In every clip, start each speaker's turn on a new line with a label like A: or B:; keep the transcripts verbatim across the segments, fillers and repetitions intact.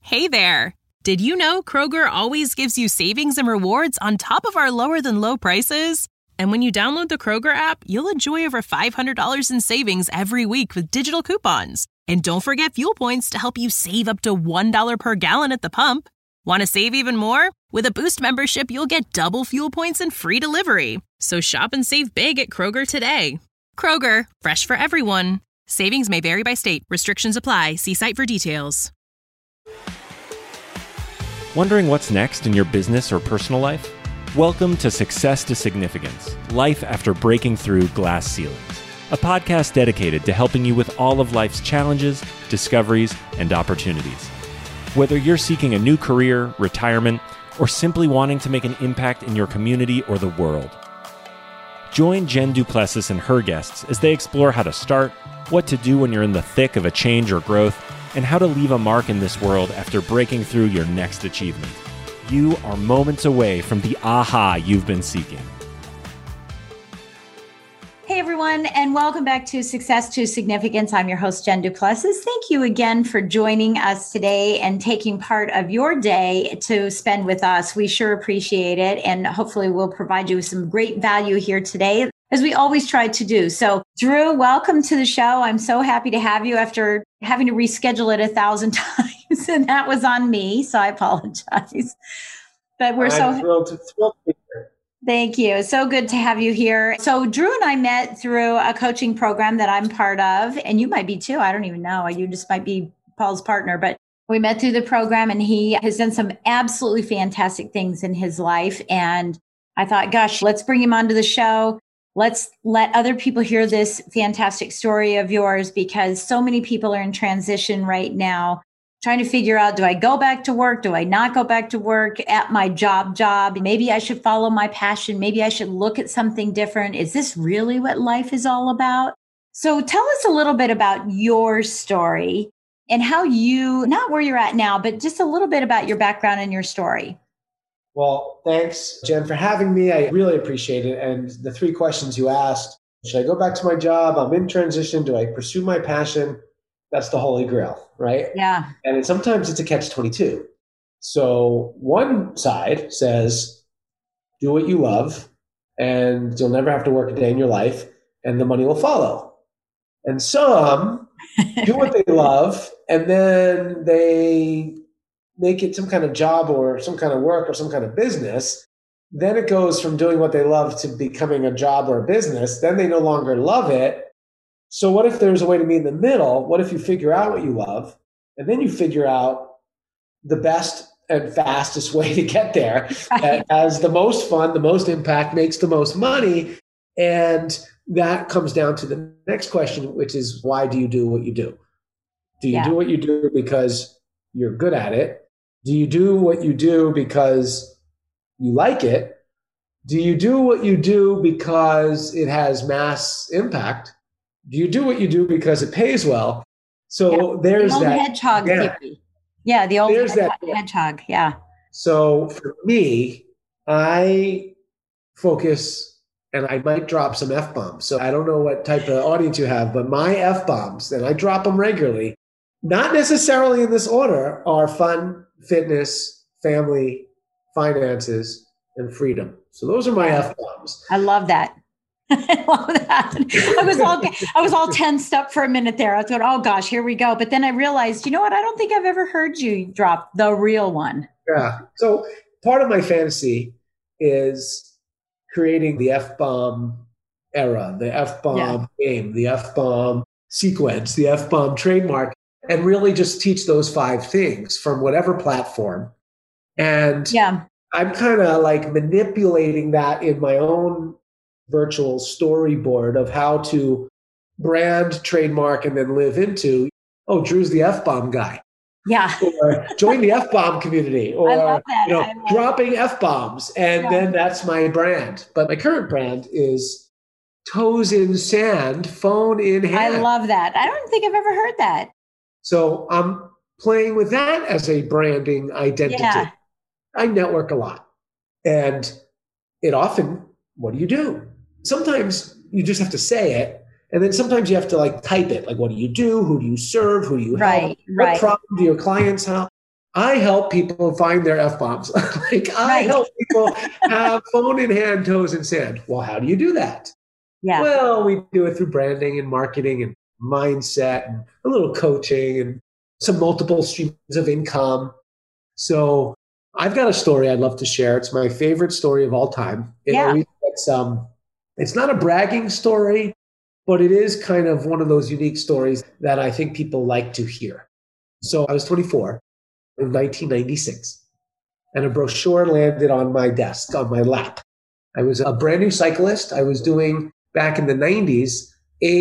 A: Hey there! Did you know Kroger always gives you savings and rewards on top of our lower-than-low prices? And when you download the Kroger app, you'll enjoy over five hundred dollars in savings every week with digital coupons. And don't forget fuel points to help you save up to one dollar per gallon at the pump. Want to save even more? With a Boost membership, you'll get double fuel points and free delivery. So shop and save big at Kroger today. Kroger, fresh for everyone. Savings may vary by state. Restrictions apply. See site for details.
B: Wondering what's next in your business or personal life? Welcome to Success to Significance, Life After Breaking Through Glass Ceilings, a podcast dedicated to helping you with all of life's challenges, discoveries, and opportunities. Whether you're seeking a new career, retirement, or simply wanting to make an impact in your community or the world. Join Jen Duplessis and her guests as they explore how to start, what to do when you're in the thick of a change or growth, and how to leave a mark in this world after breaking through your next achievement. You are moments away from the aha you've been seeking.
C: Hey everyone, and welcome back to Success to Significance. I'm your host, Jen Duplessis. Thank you again for joining us today and taking part of your day to spend with us. We sure appreciate it, and hopefully we'll provide you with some great value here today, as we always try to do. So, Drew, welcome to the show. I'm so happy to have you after having to reschedule it a thousand times, and that was on me, so I apologize. But we're
D: I'm
C: so
D: thrilled to, thrilled to be here.
C: Thank you. So good to have you here. So Drew and I met through a coaching program that I'm part of, and you might be too. I don't even know. You just might be Paul's partner, but we met through the program, and he has done some absolutely fantastic things in his life. And I thought, gosh, let's bring him onto the show. Let's let other people hear this fantastic story of yours, because so many people are in transition right now, trying to figure out, do I go back to work? Do I not go back to work at my job job? Maybe I should follow my passion. Maybe I should look at something different. Is this really what life is all about? So tell us a little bit about your story and how you, not where you're at now, but just a little bit about your background and your story.
D: Well, thanks, Jen, for having me. I really appreciate it. And the three questions you asked, should I go back to my job? I'm in transition. Do I pursue my passion? That's the holy grail, right?
C: Yeah.
D: And it, sometimes it's a catch twenty-two. So one side says, do what you love, and you'll never have to work a day in your life, and the money will follow. And some do what they love, and then they make it some kind of job or some kind of work or some kind of business. Then it goes from doing what they love to becoming a job or a business. Then they no longer love it. So what if there's a way to meet in the middle? What if you figure out what you love, and then you figure out the best and fastest way to get there, right, as the most fun, the most impact, makes the most money. And that comes down to the next question, which is, why do you do what you do? Do you yeah. do what you do because you're good at it? Do you do what you do because you like it? Do you do what you do because it has mass impact? Do you do what you do because it pays well? So yeah. there's
C: the old
D: that
C: hedgehog
D: yeah.
C: theory. Yeah, the old
D: there's
C: hedgehog,
D: that,
C: hedgehog. Yeah.
D: So for me, I focus, and I might drop some F-bombs. So I don't know what type of audience you have, but my F-bombs, and I drop them regularly, not necessarily in this order, are fun, fitness, family, finances, and freedom. So those are my F-bombs.
C: I love that. I love that. I was all I was all tensed up for a minute there. I was going, oh gosh, here we go. But then I realized, you know what? I don't think I've ever heard you drop the real one.
D: Yeah. So part of my fantasy is creating the F-bomb era, the F-bomb yeah. game, the F-bomb sequence, the F-bomb trademark, and really just teach those five things from whatever platform. And
C: yeah.
D: I'm kind of like manipulating that in my own virtual storyboard of how to brand, trademark, and then live into, oh, Drew's the F-bomb guy.
C: Yeah.
D: Or join the F-bomb community, or
C: I love that.
D: you know,
C: I love
D: dropping F-bombs. And yeah. then that's my brand. But my current brand is toes in sand, phone in hand.
C: I love that. I don't think I've ever heard that.
D: So I'm playing with that as a branding identity.
C: Yeah.
D: I network a lot. And it often, what do you do? Sometimes you just have to say it. And then sometimes you have to like type it. Like, what do you do? Who do you serve? Who do you help?
C: Right,
D: what
C: right.
D: problem do your clients help? I help people find their F-bombs. Like I
C: Right.
D: help people have phone in hand, toes in sand. Well, how do you do that?
C: Yeah.
D: Well, we do it through branding and marketing and mindset and a little coaching and some multiple streams of income. So I've got a story I'd love to share. It's my favorite story of all time. It
C: Yeah.
D: always gets, um, it's not a bragging story, but it is kind of one of those unique stories that I think people like to hear. So I was twenty-four in nineteen ninety-six, and a brochure landed on my desk, on my lap. I was a brand new cyclist. I was doing, back in the nineties,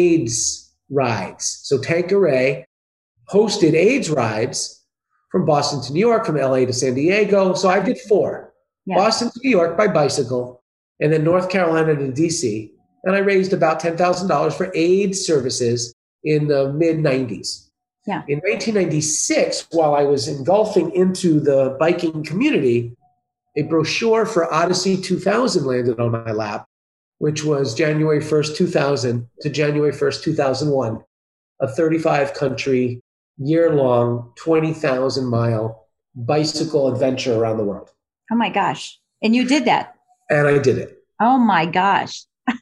D: AIDS rides. So Tanqueray hosted AIDS rides from Boston to New York, from L A to San Diego. So I did four.
C: Yeah.
D: Boston to New York by bicycle, and then North Carolina to D C. And I raised about ten thousand dollars for AIDS services in the mid nineties.
C: Yeah.
D: In nineteen ninety-six, while I was engulfing into the biking community, a brochure for Odyssey two thousand landed on my lap, which was January first, two thousand to January first, two thousand one, a thirty-five country, year-long, twenty thousand mile bicycle adventure around the world.
C: Oh my gosh. And you did that.
D: And I did it.
C: Oh my gosh.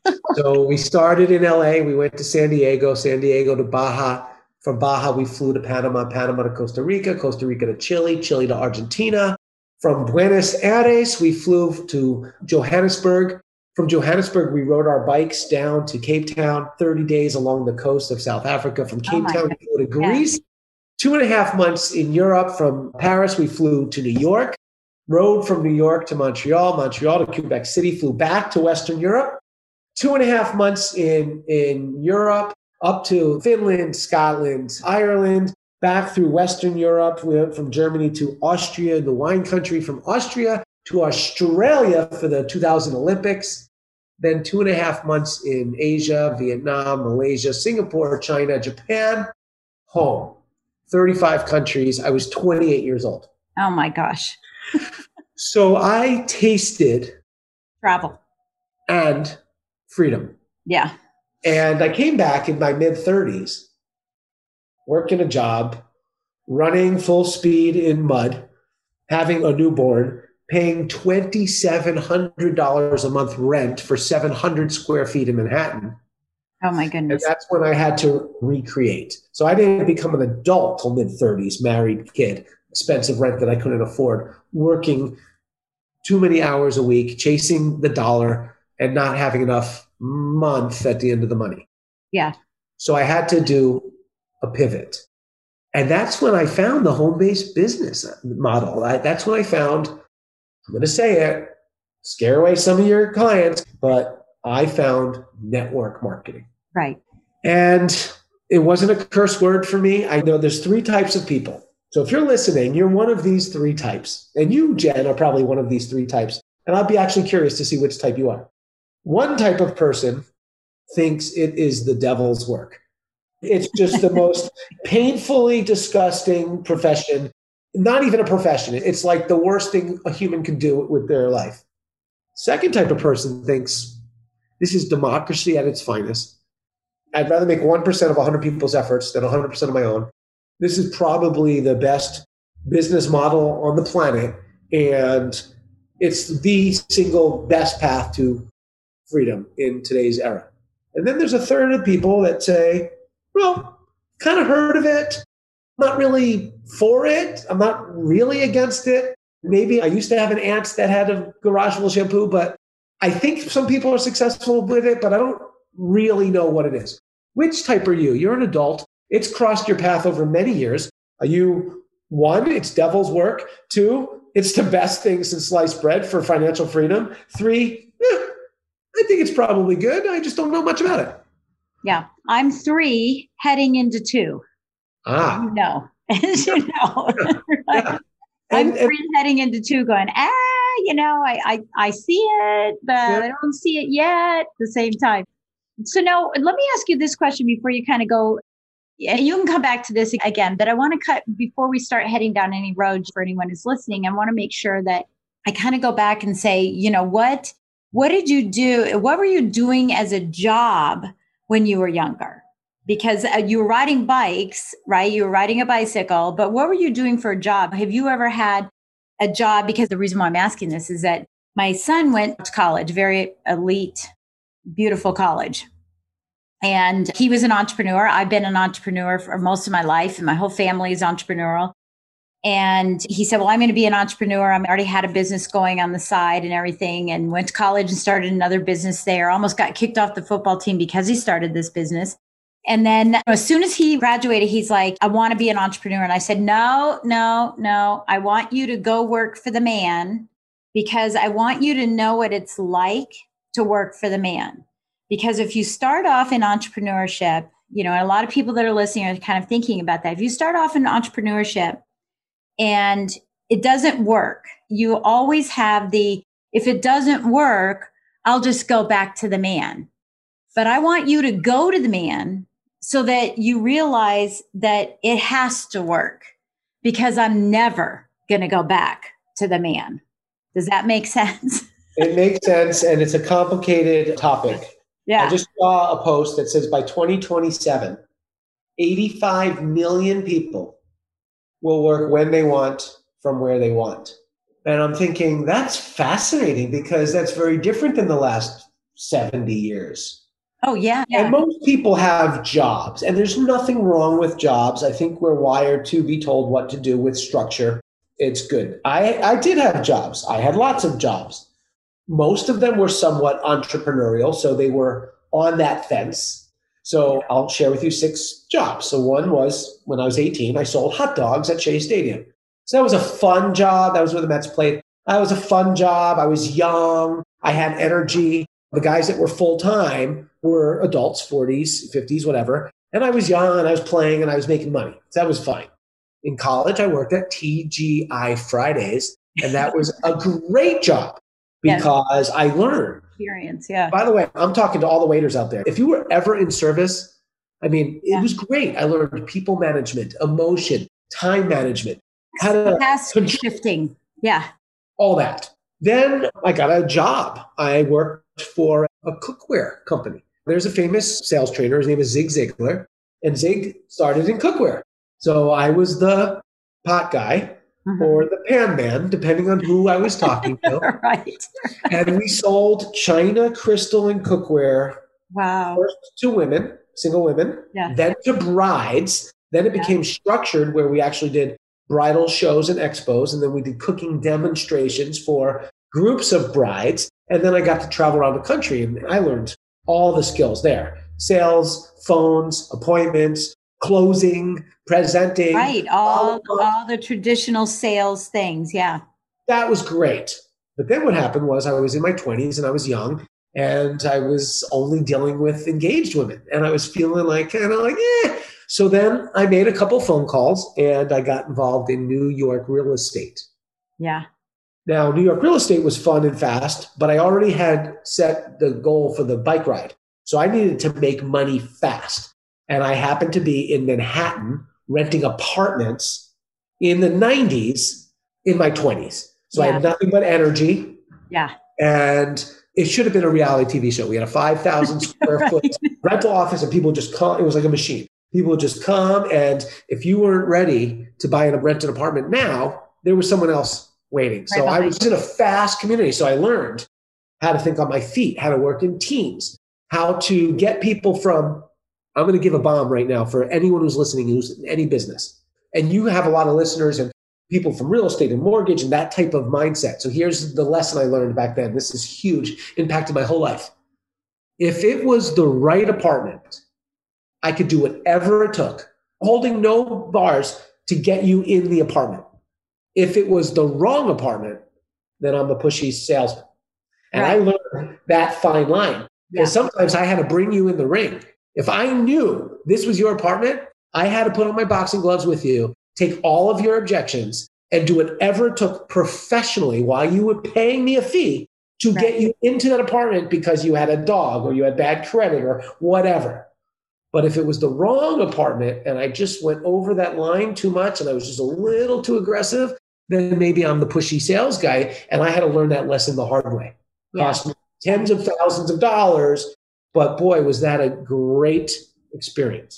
D: So we started in L A. We went to San Diego, San Diego to Baja. From Baja, we flew to Panama, Panama to Costa Rica, Costa Rica to Chile, Chile to Argentina. From Buenos Aires, we flew to Johannesburg. From Johannesburg, we rode our bikes down to Cape Town, thirty days along the coast of South Africa. From Cape
C: Oh
D: Town,
C: God.
D: we flew to Greece. Yeah. Two and a half months in Europe. From Paris, we flew to New York, rode from New York to Montreal, Montreal to Quebec City, flew back to Western Europe. Two and a half months in, in Europe, up to Finland, Scotland, Ireland, back through Western Europe. We went from Germany to Austria, the wine country, from Austria to Australia for the two thousand Olympics. Then two and a half months in Asia, Vietnam, Malaysia, Singapore, China, Japan, home. thirty-five countries. I was twenty-eight years old.
C: Oh my gosh.
D: So I tasted
C: Travel.
D: and freedom.
C: Yeah.
D: And I came back in my mid-thirties, working a job, running full speed in mud, having a newborn, paying two thousand seven hundred dollars a month rent for seven hundred square feet in Manhattan.
C: Oh my goodness.
D: And that's when I had to recreate. So I didn't become an adult till mid-thirties, married kid, expensive rent that I couldn't afford, working too many hours a week, chasing the dollar and not having enough month at the end of the money.
C: Yeah.
D: So I had to do a pivot. And that's when I found the home-based business model. I, that's when I found, I'm going to say it, scare away some of your clients, but I found network marketing.
C: Right.
D: And it wasn't a curse word for me. I know there's three types of people. So if you're listening, you're one of these three types. And you, Jen, are probably one of these three types. And I'll be actually curious to see which type you are. One type of person thinks it is the devil's work. It's just the most painfully disgusting profession. Not even a profession. It's like the worst thing a human can do with their life. Second type of person thinks this is democracy at its finest. I'd rather make one percent of one hundred people's efforts than one hundred percent of my own. This is probably the best business model on the planet, and it's the single best path to freedom in today's era. And then there's a third of people that say, well, kind of heard of it. I'm not really for it. I'm not really against it. Maybe I used to have an aunt that had a garage full of shampoo, but I think some people are successful with it, but I don't really know what it is. Which type are you? You're an adult. It's crossed your path over many years. Are you, one, it's devil's work. Two, it's the best thing since sliced bread for financial freedom. Three, eh, I think it's probably good. I just don't know much about it.
C: Yeah. I'm three heading into two.
D: Ah.
C: You know, as you know.
D: Yeah. Yeah.
C: I'm
D: And,
C: three
D: and,
C: heading into two going, ah, you know, I, I, I see it, but
D: Yeah.
C: I don't see it yet at the same time. So now let me ask you this question before you kind of go, and you can come back to this again, but I want to cut before we start heading down any roads for anyone who's listening. I want to make sure that I kind of go back and say, you know, what, what did you do? What were you doing as a job when you were younger? because uh, you were riding bikes, right? You were riding a bicycle, but what were you doing for a job? Have you ever had a job? Because the reason why I'm asking this is that my son went to college, very elite, beautiful college. And he was an entrepreneur. I've been an entrepreneur for most of my life, and my whole family is entrepreneurial. And he said, well, I'm going to be an entrepreneur. I already had a business going on the side and everything, and went to college and started another business there. Almost got kicked off the football team because he started this business. And then as soon as he graduated, he's like, I want to be an entrepreneur. And I said, no, no, no. I want you to go work for the man, because I want you to know what it's like to work for the man. Because if you start off in entrepreneurship, you know, and a lot of people that are listening are kind of thinking about that. If you start off in entrepreneurship and it doesn't work, you always have the, if it doesn't work, I'll just go back to the man. But I want you to go to the man so that you realize that it has to work, because I'm never going to go back to the man. Does that make sense?
D: It makes sense. And it's a complicated topic.
C: Yeah.
D: I just saw a post that says by twenty twenty-seven, eighty-five million people will work when they want from where they want. And I'm thinking that's fascinating, because that's very different than the last seventy years.
C: Oh, yeah. yeah.
D: And most people have jobs, and there's nothing wrong with jobs. I think we're wired to be told what to do with structure. It's good. I, I did have jobs. I had lots of jobs. Most of them were somewhat entrepreneurial, so they were on that fence. So I'll share with you six jobs. So one was when I was eighteen, I sold hot dogs at Shea Stadium. So that was a fun job. That was where the Mets played. That was a fun job. I was young. I had energy. The guys that were full-time were adults, forties, fifties, whatever. And I was young, and I was playing, and I was making money. So that was fine. In college, I worked at T G I Fridays, and that was a great job. Because I learned.
C: Experience, yeah.
D: By the way, I'm talking to all the waiters out there. If you were ever in service, I mean, it
C: yeah.
D: was great. I learned people management, emotion, time management, how to
C: task shifting. Yeah.
D: All that. Then I got a job. I worked for a cookware company. There's a famous sales trainer. His name is Zig Ziglar. And Zig started in cookware. So I was the pot guy. Mm-hmm. Or the pan man, depending on who I was talking to.
C: right, right.
D: And we sold china, crystal, and cookware.
C: Wow.
D: First to women, single women,
C: yeah.
D: then to brides. Then it became yeah. structured where we actually did bridal shows and expos. And then we did cooking demonstrations for groups of brides. And then I got to travel around the country, and I learned all the skills there. Sales, phones, appointments, closing, presenting.
C: Right. All, all, all the traditional sales things. Yeah.
D: That was great. But then what happened was I was in my twenties and I was young, and I was only dealing with engaged women, and I was feeling like, kind of like, eh. So then I made a couple phone calls, and I got involved in New York real estate.
C: Yeah.
D: Now, New York real estate was fun and fast, but I already had set the goal for the bike ride. So I needed to make money fast. And I happened to be in Manhattan renting apartments in the nineties in my twenties. So yeah. I had nothing but energy.
C: Yeah.
D: And it should have been a reality T V show. We had a five thousand square right. foot rental office, and people would just come. It was like a machine. People would just come. And if you weren't ready to buy and rent an apartment now, there was someone else waiting. Right so I was in a fast community. So I learned how to think on my feet, how to work in teams, how to get people from, I'm going to give a bomb right now for anyone who's listening, who's in any business. And you have a lot of listeners and people from real estate and mortgage and that type of mindset. So here's the lesson I learned back then. This is huge, impacted my whole life. If it was the right apartment, I could do whatever it took, holding no bars to get you in the apartment. If it was the wrong apartment, then I'm the pushy salesman. And right. I learned that fine line. Because yeah. sometimes I had to bring you in the ring. If I knew this was your apartment, I had to put on my boxing gloves with you, take all of your objections, and do whatever it took professionally while you were paying me a fee to right. get you into that apartment because you had a dog or you had bad credit or whatever. But if it was the wrong apartment and I just went over that line too much and I was just a little too aggressive, then maybe I'm the pushy sales guy. And I had to learn that lesson the hard way.
C: Yeah.
D: Cost me tens of thousands of dollars. But boy, was that a great experience.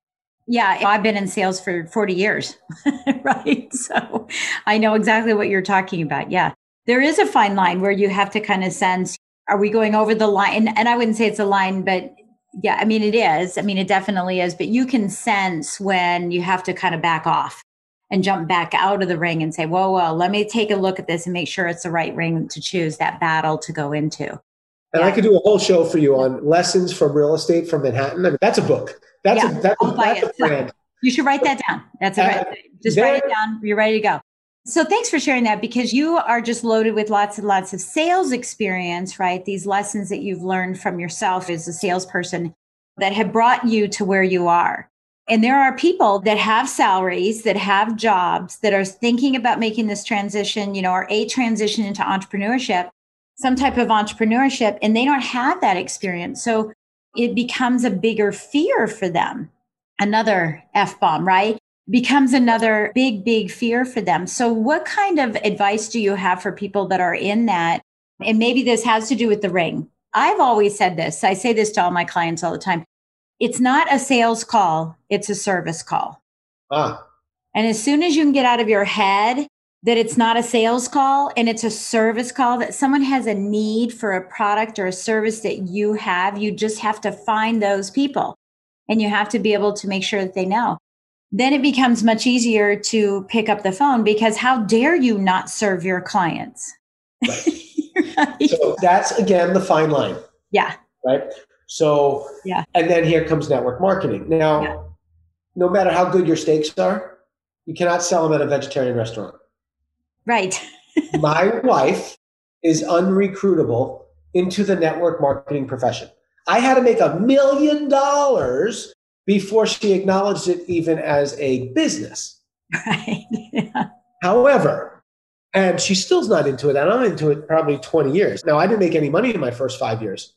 C: Yeah, I've been in sales for forty years, right? So I know exactly what you're talking about. Yeah. There is a fine line where you have to kind of sense, are we going over the line? And, and I wouldn't say it's a line, but yeah, I mean, it is. I mean, it definitely is. But you can sense when you have to kind of back off and jump back out of the ring and say, whoa, whoa, let me take a look at this and make sure it's the right ring to choose, that battle to go into.
D: And
C: yeah.
D: I could do a whole show for you on lessons from real estate from Manhattan. I mean, that's a book. That's
C: yeah,
D: a, that's
C: I'll
D: a,
C: buy
D: that's
C: it.
D: a brand.
C: You should write that down. That's a
D: Uh,
C: right. Just
D: there-
C: write it down. You're ready to go. So thanks for sharing that, because you are just loaded with lots and lots of sales experience, right? These lessons that you've learned from yourself as a salesperson that have brought you to where you are. And there are people that have salaries, that have jobs, that are thinking about making this transition, you know, or a transition into entrepreneurship, some type of entrepreneurship, and they don't have that experience. So it becomes a bigger fear for them. Another F-bomb, right? Becomes another big, big fear for them. So what kind of advice do you have for people that are in that? And maybe this has to do with the ring. I've always said this. I say this to all my clients all the time. It's not a sales call. It's a service call.
D: Ah,
C: And as soon as you can get out of your head that it's not a sales call and it's a service call, that someone has a need for a product or a service that you have, you just have to find those people and you have to be able to make sure that they know. Then it becomes much easier to pick up the phone, because how dare you not serve your clients?
D: right.
C: Right?
D: So that's, again, the fine line,
C: Yeah.
D: right? So,
C: Yeah.
D: and then here comes network marketing. Now,
C: Yeah.
D: no matter how good your steaks are, you cannot sell them at a vegetarian restaurant.
C: Right.
D: My wife is unrecruitable into the network marketing profession. I had to make a million dollars before she acknowledged it even as a business.
C: Right. Yeah.
D: However, and she still's not into it, and I'm into it probably twenty years. Now, I didn't make any money in my first five years,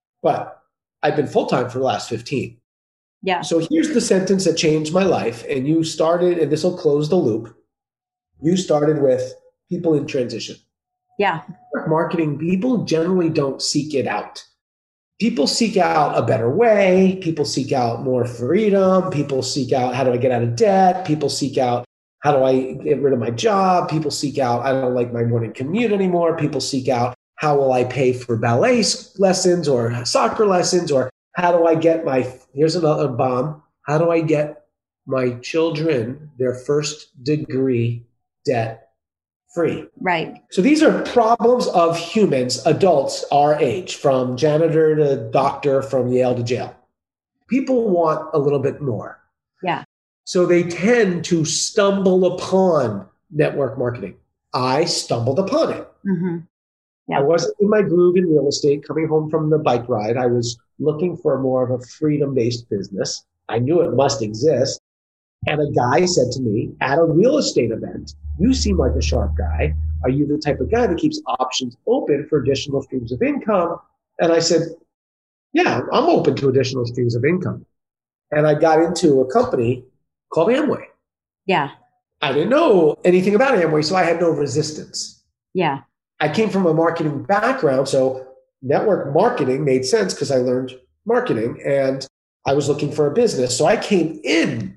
D: but I've been full-time for the last fifteen.
C: Yeah.
D: So here's the sentence that changed my life. And you started, and this will close the loop. You started with people in transition.
C: Yeah.
D: Marketing, people generally don't seek it out. People seek out a better way. People seek out more freedom. People seek out, how do I get out of debt? People seek out, how do I get rid of my job? People seek out, I don't like my morning commute anymore. People seek out, how will I pay for ballet lessons or soccer lessons? Or how do I get my, here's another bomb, how do I get my children their first degree debt free?
C: Right.
D: So these are problems of humans, adults our age, from janitor to doctor, from Yale to jail. People want a little bit more.
C: Yeah.
D: So they tend to stumble upon network marketing. I stumbled upon it.
C: Mm-hmm. Yeah.
D: I wasn't in my groove in real estate. Coming home from the bike ride, I was looking for more of a freedom-based business. I knew it must exist. And a guy said to me at a real estate event, "You seem like a sharp guy. Are you the type of guy that keeps options open for additional streams of income?" And I said, "Yeah, I'm open to additional streams of income." And I got into a company called Amway.
C: Yeah.
D: I didn't know anything about Amway, so I had no resistance.
C: Yeah.
D: I came from a marketing background, so network marketing made sense because I learned marketing and I was looking for a business. So I came in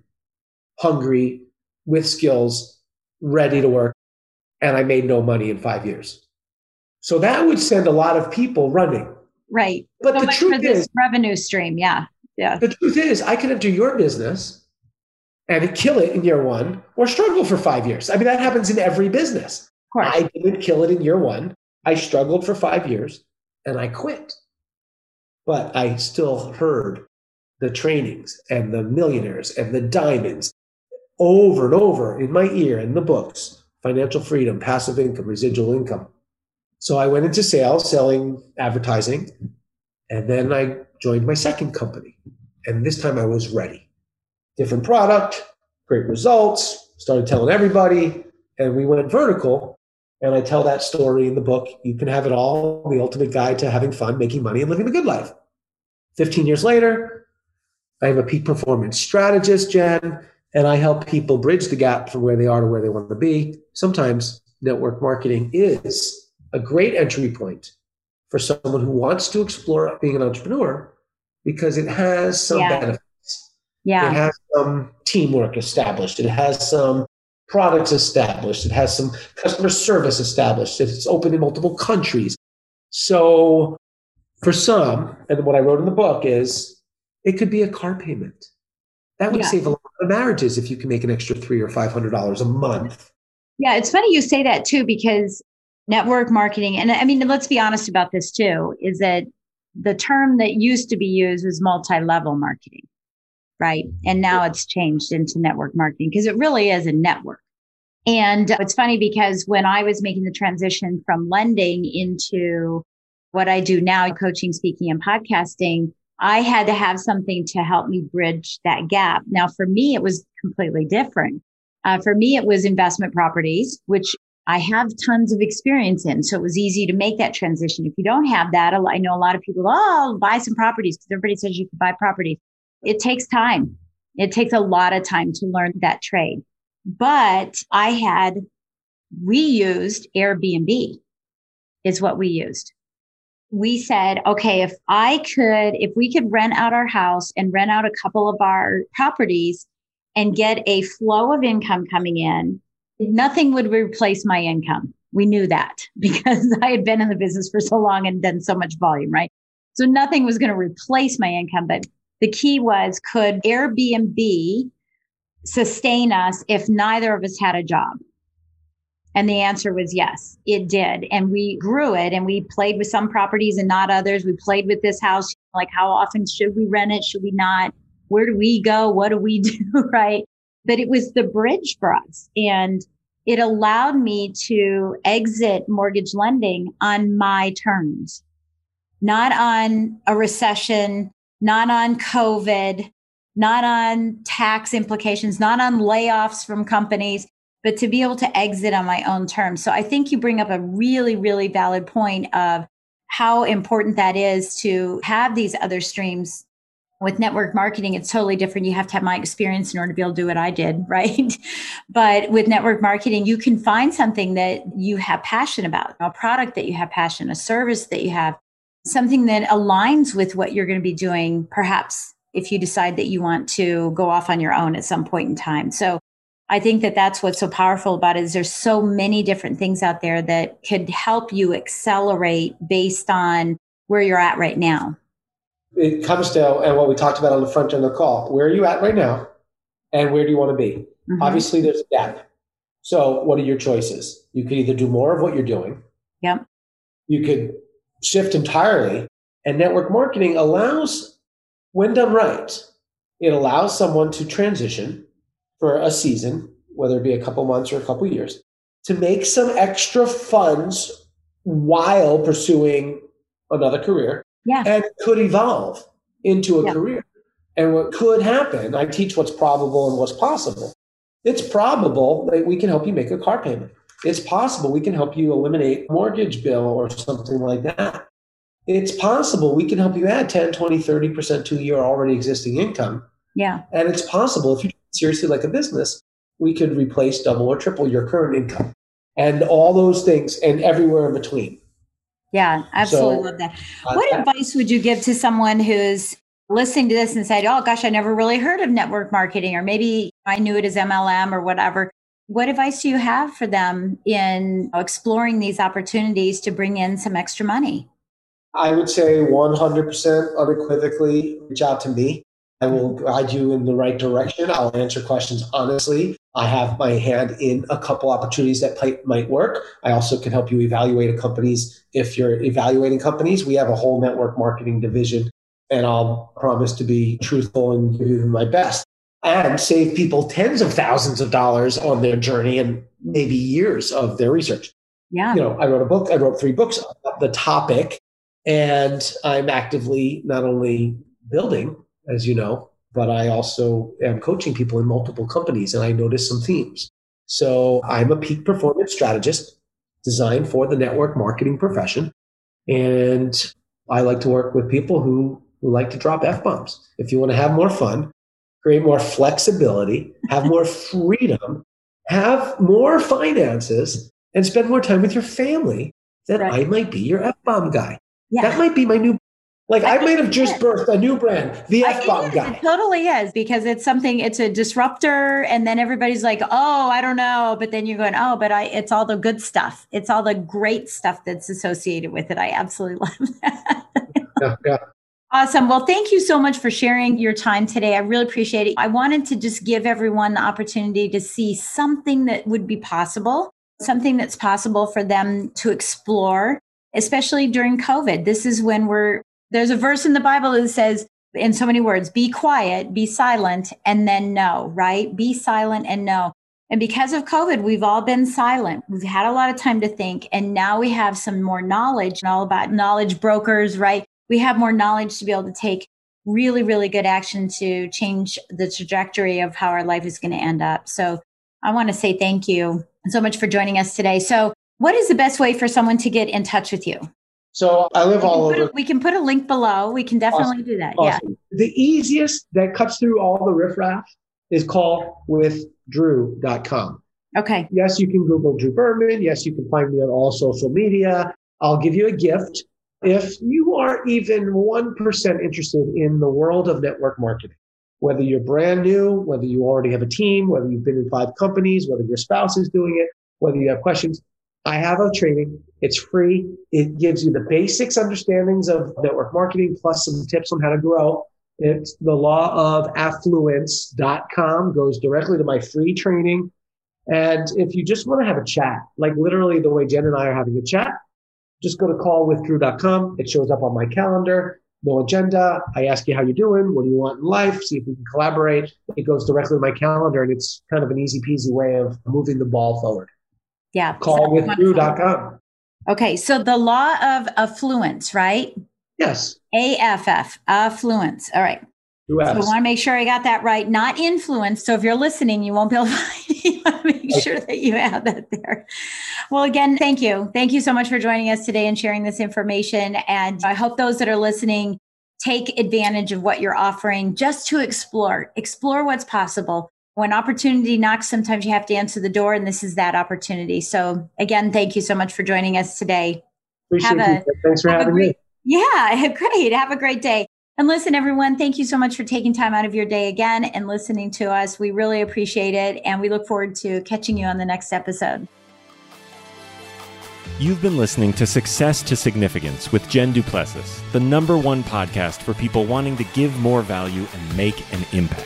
D: hungry, with skills, ready to work, and I made no money in five years. So that would send a lot of people running.
C: Right.
D: But
C: So
D: the
C: much
D: truth
C: for this
D: is,
C: revenue stream. Yeah. Yeah.
D: the truth is, I could enter your business and kill it in year one or struggle for five years. I mean, that happens in every business.
C: Of course.
D: I didn't kill it in year one. I struggled for five years and I quit. But I still heard the trainings and the millionaires and the diamonds over and over in my ear in the books: financial freedom, passive income, residual income. So I went into sales, selling advertising, and then I joined my second company. And this time I was ready. Different product, great results, started telling everybody, and we went vertical. And I tell that story in the book, You Can Have It All, The Ultimate Guide to Having Fun, Making Money, and Living the Good Life. fifteen years later, I am a peak performance strategist, Jen, and I help people bridge the gap from where they are to where they want to be. Sometimes network marketing is a great entry point for someone who wants to explore being an entrepreneur because it has some
C: Yeah.
D: benefits.
C: Yeah.
D: It has some teamwork established. It has some products established. It has some customer service established. It's open in multiple countries. So for some, and what I wrote in the book is, it could be a car payment. That would
C: Yeah.
D: save a lot of marriages if you can make an extra three or five hundred dollars a month.
C: Yeah, it's funny you say that too, because network marketing, and I mean, let's be honest about this too, is that the term that used to be used was multi-level marketing, right? And now it's changed into network marketing because it really is a network. And it's funny because when I was making the transition from lending into what I do now, coaching, speaking, and podcasting, I had to have something to help me bridge that gap. Now, for me, it was completely different. Uh, for me, it was investment properties, which I have tons of experience in. So it was easy to make that transition. If you don't have that, I know a lot of people, oh, I'll buy some properties because everybody says you can buy properties. It takes time. It takes a lot of time to learn that trade. But I had, we used Airbnb is what we used. We said, okay, if I could, if we could rent out our house and rent out a couple of our properties and get a flow of income coming in, nothing would replace my income. We knew that because I had been in the business for so long and done so much volume, right? So nothing was going to replace my income. But the key was, could Airbnb sustain us if neither of us had a job? And the answer was yes, it did. And we grew it and we played with some properties and not others. We played with this house. Like, how often should we rent it? Should we not? Where do we go? What do we do? Right. But it was the bridge for us. And it allowed me to exit mortgage lending on my terms, not on a recession, not on COVID, not on tax implications, not on layoffs from companies, but to be able to exit on my own terms. So I think you bring up a really, really valid point of how important that is to have these other streams. With network marketing, it's totally different. You have to have my experience in order to be able to do what I did, right? But with network marketing, you can find something that you have passion about, a product that you have passion, a service that you have, something that aligns with what you're going to be doing, perhaps if you decide that you want to go off on your own at some point in time. So I think that that's what's so powerful about it, is there's so many different things out there that could help you accelerate based on where you're at right now.
D: It comes down, and what we talked about on the front end of the call, where are you at right now and where do you want to be? Mm-hmm. Obviously, there's a gap. So what are your choices? You could either do more of what you're doing.
C: Yep.
D: You could shift entirely. And network marketing allows, when done right, it allows someone to transition for a season, whether it be a couple months or a couple years, to make some extra funds while pursuing another career.
C: Yeah.
D: And could evolve into a
C: yeah.
D: career. And what could happen, I teach what's probable and what's possible. It's probable that we can help you make a car payment. It's possible we can help you eliminate a mortgage bill or something like that. It's possible we can help you add ten, twenty, thirty percent to your already existing income.
C: Yeah.
D: And it's possible, if you seriously like a business, we could replace, double, or triple your current income. And all those things and everywhere in between.
C: Yeah, absolutely so, love that. What uh, advice would you give to someone who's listening to this and said, oh gosh, I never really heard of network marketing, or maybe I knew it as M L M or whatever. What advice do you have for them in exploring these opportunities to bring in some extra money?
D: I would say one hundred percent unequivocally reach out to me. I will guide you in the right direction. I'll answer questions honestly. I have my hand in a couple opportunities that might work. I also can help you evaluate companies. If you're evaluating companies, we have a whole network marketing division, and I'll promise to be truthful and give you my best and save people tens of thousands of dollars on their journey and maybe years of their research.
C: Yeah.
D: You know, I wrote a book. I wrote three books about the topic, and I'm actively not only building, as you know, but I also am coaching people in multiple companies, and I noticed some themes. So I'm a peak performance strategist designed for the network marketing profession. And I like to work with people who, who like to drop F-bombs. If you want to have more fun, create more flexibility, have more freedom, have more finances, and spend more time with your family, then right. I might be your F-bomb guy. Yeah. That might be my new Like I, I might have just birthed a new brand, the F-bomb guy.
C: It totally is, because it's something, it's a disruptor. And then everybody's like, oh, I don't know. But then you're going, oh, but I, it's all the good stuff. It's all the great stuff that's associated with it. I absolutely love that.
D: Yeah, yeah.
C: Awesome. Well, thank you so much for sharing your time today. I really appreciate it. I wanted to just give everyone the opportunity to see something that would be possible, something that's possible for them to explore, especially during COVID. This is when we're, there's a verse in the Bible that says, in so many words, be quiet, be silent, and then know, right? Be silent and know. And because of COVID, we've all been silent. We've had a lot of time to think. And now we have some more knowledge and all about knowledge brokers, right? We have more knowledge to be able to take really, really good action to change the trajectory of how our life is going to end up. So I want to say thank you so much for joining us today. So what is the best way for someone to get in touch with you?
D: So I live all over.
C: A, we can put a link below. We can definitely awesome. do that.
D: Awesome. Yeah. The easiest that cuts through all the riffraff is call with drew dot com.
C: Okay.
D: Yes, you can Google Drew Berman. Yes, you can find me on all social media. I'll give you a gift. If you are even one percent interested in the world of network marketing, whether you're brand new, whether you already have a team, whether you've been in five companies, whether your spouse is doing it, whether you have questions, I have a training. It's free. It gives you the basics understandings of network marketing plus some tips on how to grow. It's the law of affluence dot com, goes directly to my free training. And if you just want to have a chat, like literally the way Jen and I are having a chat, just go to call with drew dot com. It shows up on my calendar. No agenda. I ask you how you're doing. What do you want in life? See if we can collaborate. It goes directly to my calendar, and it's kind of an easy peasy way of moving the ball forward.
C: Yeah.
D: call with drew dot com.
C: Okay. So the law of affluence, right?
D: Yes.
C: A F F, affluence. All right. So I want to make sure I got that right. Not influence. So if you're listening, you won't be able to find it. You want to make okay. sure that you have that there. Well, again, thank you. Thank you so much for joining us today and sharing this information. And I hope those that are listening take advantage of what you're offering just to explore, explore what's possible. When opportunity knocks, sometimes you have to answer the door, and this is that opportunity. So again, thank you so much for joining us today.
D: Appreciate
C: have
D: you. Thanks for having
C: great,
D: me.
C: Yeah, great. Have a great day. And listen, everyone, thank you so much for taking time out of your day again and listening to us. We really appreciate it. And we look forward to catching you on the next episode.
B: You've been listening to Success to Significance with Jen Du Plessis, the number one podcast for people wanting to give more value and make an impact.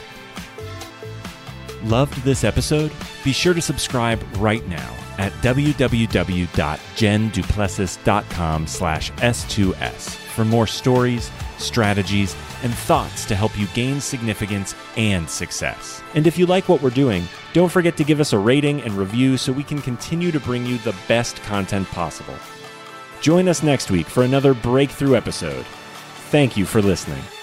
B: Loved this episode? Be sure to subscribe right now at w w w dot jen du plessis dot com slash S two S for more stories, strategies, and thoughts to help you gain significance and success. And if you like what we're doing, don't forget to give us a rating and review so we can continue to bring you the best content possible. Join us next week for another breakthrough episode. Thank you for listening.